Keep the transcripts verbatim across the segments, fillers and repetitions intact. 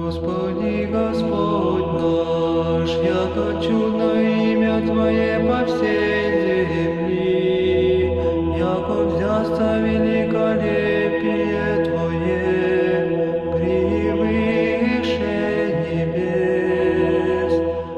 Господи, Господь наш, яко чудно имя Твое по всей земли, яко взясто великолепие Твое превыше небес.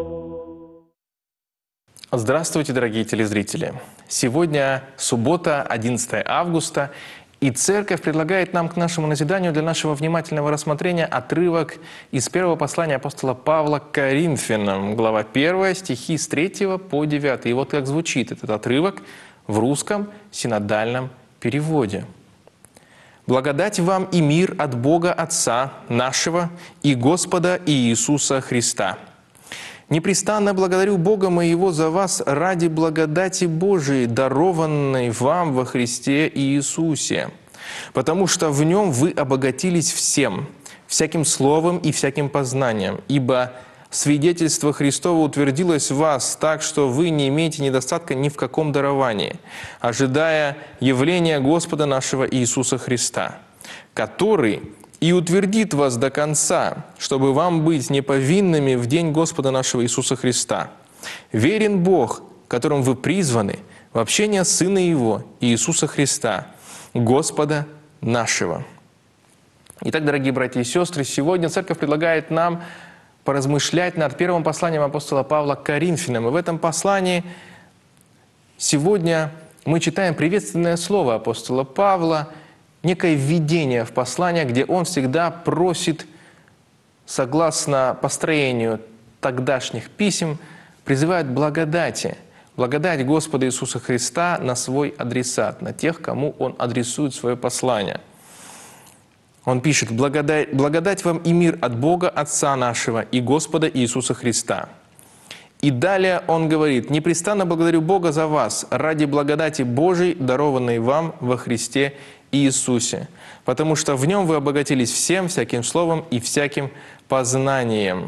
Здравствуйте, дорогие телезрители! Сегодня суббота, одиннадцатое августа, и Церковь предлагает нам к нашему назиданию для нашего внимательного рассмотрения отрывок из первого послания апостола Павла к Коринфянам, глава первая, стихи с третьего по девятый. И вот как звучит этот отрывок в русском синодальном переводе. «Благодать вам и мир от Бога Отца нашего и Господа Иисуса Христа. Непрестанно благодарю Бога моего за вас ради благодати Божией, дарованной вам во Христе Иисусе, потому что в Нем вы обогатились всем, всяким словом и всяким познанием, ибо свидетельство Христово утвердилось в вас так, что вы не имеете недостатка ни в каком даровании, ожидая явления Господа нашего Иисуса Христа, который и утвердит вас до конца, чтобы вам быть неповинными в день Господа нашего Иисуса Христа. Верен Бог, которым вы призваны в общение Сына Его, Иисуса Христа, Господа нашего». Итак, дорогие братья и сестры, сегодня Церковь предлагает нам поразмышлять над первым посланием апостола Павла к Коринфянам. И в этом послании сегодня мы читаем приветственное слово апостола Павла, некое введение в послание, где он всегда просит, согласно построению тогдашних писем, призывает благодати, благодать Господа Иисуса Христа на свой адресат, на тех, кому он адресует свое послание. Он пишет: «Благодать, благодать вам и мир от Бога Отца нашего и Господа Иисуса Христа». И далее он говорит: «Непрестанно благодарю Бога за вас ради благодати Божией, дарованной вам во Христе Иисусе, потому что в Нем вы обогатились всем, всяким словом и всяким познанием».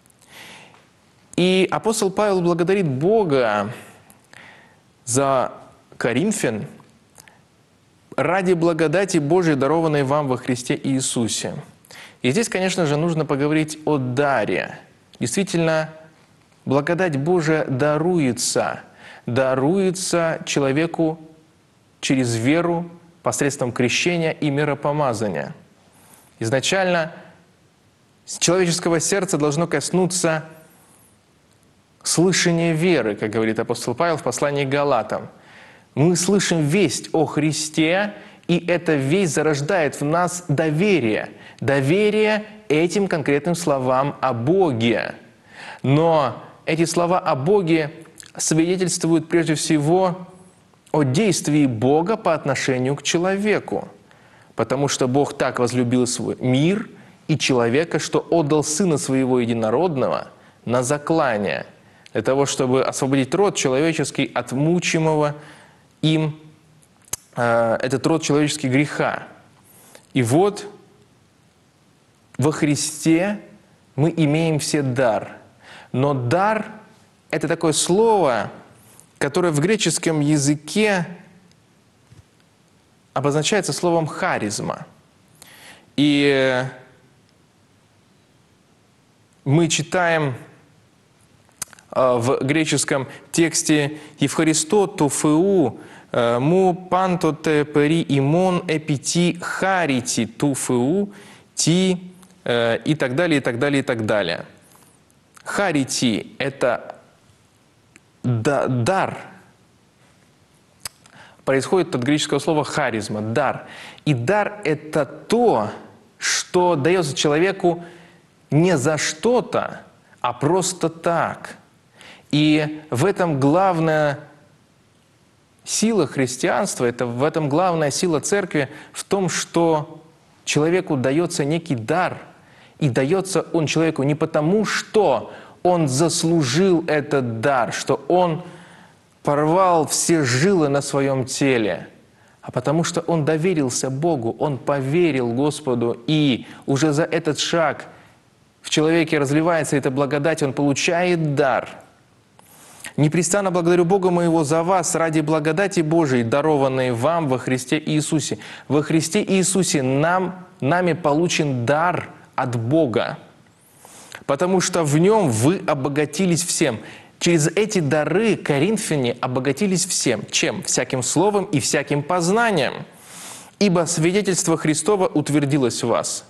И апостол Павел благодарит Бога за Коринфян ради благодати Божией, дарованной вам во Христе Иисусе. И здесь, конечно же, нужно поговорить о даре. Действительно, благодать Божия даруется, даруется человеку через веру, посредством крещения и миропомазания. Изначально с человеческого сердца должно коснуться слышания веры, как говорит апостол Павел в послании к Галатам. Мы слышим весть о Христе, и эта весть зарождает в нас доверие. Доверие этим конкретным словам о Боге. Но эти слова о Боге свидетельствуют прежде всего о действии Бога по отношению к человеку. Потому что Бог так возлюбил свой мир и человека, что отдал Сына Своего Единородного на заклание, для того, чтобы освободить род человеческий от мучимого им, э, этот род человеческий греха. И вот во Христе мы имеем все дар. Но дар — это такое слово, которое в греческом языке обозначается словом «харизма». И мы читаем в греческом тексте «Евхаристо туфеу му пантоте пери имон эпити харити туфеу ти» и так далее, и так далее, и так далее. Харити — это дар. Происходит от греческого слова «харизма» — дар. И дар — это то, что дается человеку не за что-то, а просто так. И в этом главная сила христианства, это в этом главная сила церкви, в том, что человеку дается некий дар. И дается он человеку не потому, что он заслужил этот дар, что он порвал все жилы на своем теле, а потому что он доверился Богу, он поверил Господу, и уже за этот шаг в человеке разливается эта благодать, он получает дар. «Непрестанно благодарю Бога моего за вас ради благодати Божией, дарованной вам во Христе Иисусе». Во Христе Иисусе нам, нами получен дар от Бога. потому что в нем вы обогатились всем». Через эти дары коринфяне обогатились всем. Чем? Всяким словом и всяким познанием. «Ибо свидетельство Христово утвердилось в вас».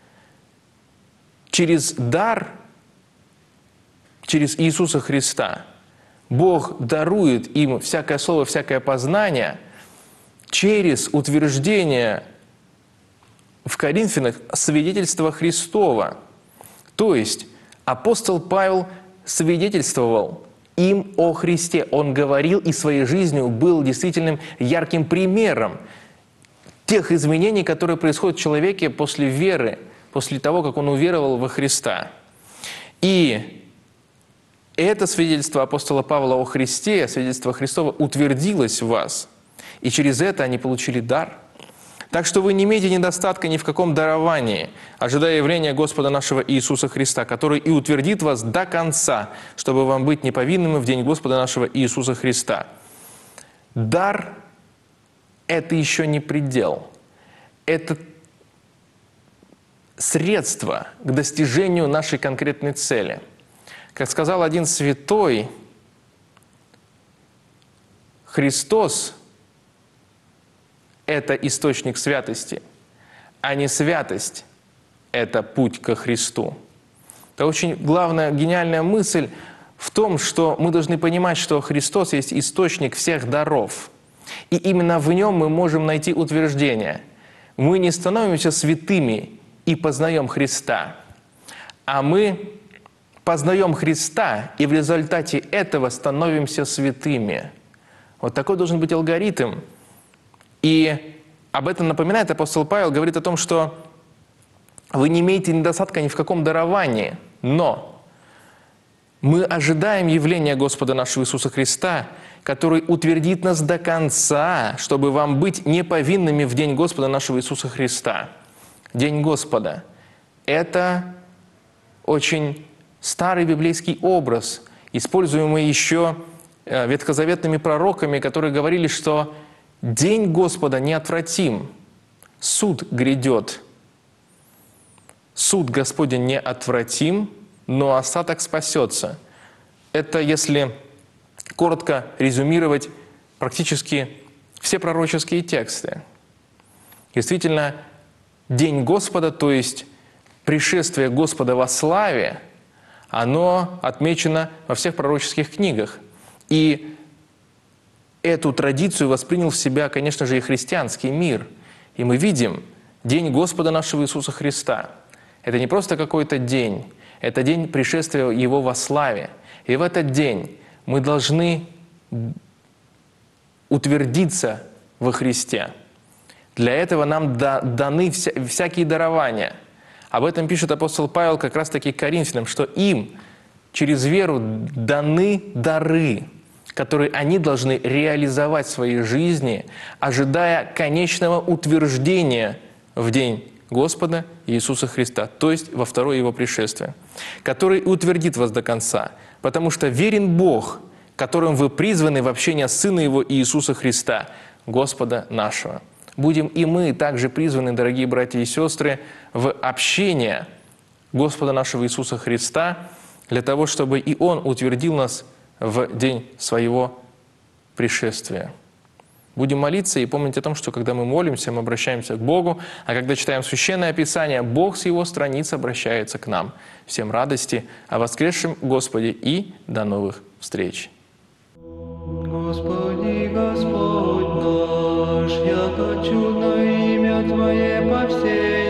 Через дар, через Иисуса Христа, Бог дарует им всякое слово, всякое познание через утверждение в Коринфянах свидетельства Христова. То есть апостол Павел свидетельствовал им о Христе. Он говорил и своей жизнью был действительным ярким примером тех изменений, которые происходят в человеке после веры, после того, как он уверовал во Христа. И это свидетельство апостола Павла о Христе, свидетельство Христова, утвердилось в вас. И через это они получили дар. Так что вы не имеете недостатка ни в каком даровании, ожидая явления Господа нашего Иисуса Христа, который и утвердит вас до конца, чтобы вам быть неповинными в день Господа нашего Иисуса Христа. Дар – это еще не предел. Это средство к достижению нашей конкретной цели. Как сказал один святой, Христос – это источник святости, а не святость – это путь ко Христу. Это очень главная, гениальная мысль в том, что мы должны понимать, что Христос есть источник всех даров. И именно в нем мы можем найти утверждение. Мы не становимся святыми и познаем Христа, а мы познаем Христа и в результате этого становимся святыми. Вот такой должен быть алгоритм. И об этом напоминает апостол Павел, говорит о том, что вы не имеете недостатка ни в каком даровании, но мы ожидаем явления Господа нашего Иисуса Христа, который утвердит нас до конца, чтобы вам быть неповинными в день Господа нашего Иисуса Христа. День Господа – это очень старый библейский образ, используемый еще ветхозаветными пророками, которые говорили, что день Господа неотвратим, суд грядет. Суд Господень неотвратим, но остаток спасется. Это, если коротко резюмировать практически все пророческие тексты. Действительно, день Господа, то есть пришествие Господа во славе, оно отмечено во всех пророческих книгах. И эту традицию воспринял в себя, конечно же, и христианский мир. И мы видим день Господа нашего Иисуса Христа. Это не просто какой-то день, это день пришествия Его во славе. И в этот день мы должны утвердиться во Христе. Для этого нам даны вся, всякие дарования. Об этом пишет апостол Павел как раз-таки Коринфянам, что им через веру даны дары, которые они должны реализовать в своей жизни, ожидая конечного утверждения в день Господа Иисуса Христа, то есть во второе Его пришествие, который утвердит вас до конца, потому что верен Бог, которым вы призваны в общение Сына Его Иисуса Христа, Господа нашего. Будем и мы также призваны, дорогие братья и сестры, в общение Господа нашего Иисуса Христа, для того, чтобы и Он утвердил нас в день своего пришествия. Будем молиться и помнить о том, что когда мы молимся, мы обращаемся к Богу, а когда читаем Священное Писание, Бог с Его страниц обращается к нам. Всем радости о воскресшем Господе и до новых встреч! Господи, Господь наш, яко чудно имя Твое по всей